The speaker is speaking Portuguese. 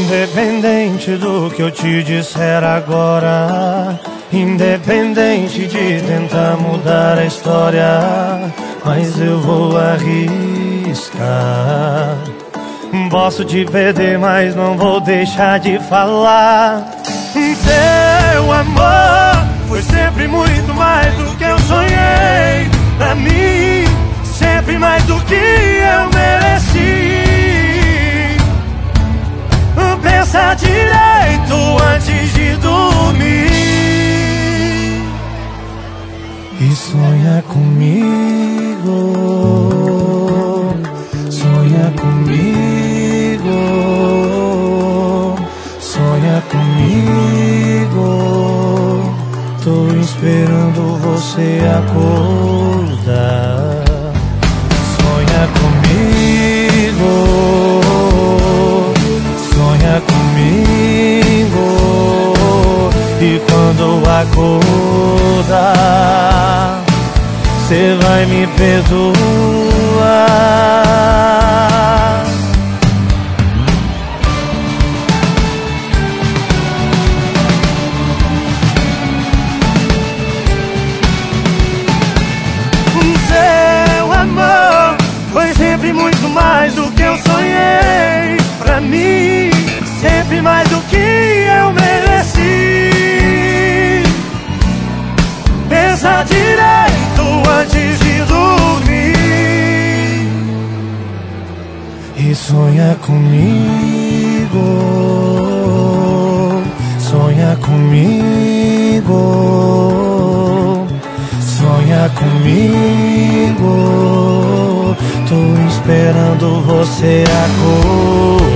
Independente do que eu te disser agora, independente de tentar mudar a história, mas eu vou arriscar. Posso te perder, mas não vou deixar de falar. Seu amor foi sempre muito mais do que eu sonhei. Pra mim, sempre mais do que eu mereci. Pensa direito antes de dormir e sonha comigo, sonha comigo, sonha comigo. Tô esperando você acordar. Sonha comigo, sonha comigo. E quando acordar, cê vai me perdoar. Seu amor foi sempre muito mais do que eu sonhei. Pra mim, sempre mais do que eu mereci. Pensa direito antes de dormir e sonha comigo, sonha comigo, sonha comigo. Tô esperando você acordar.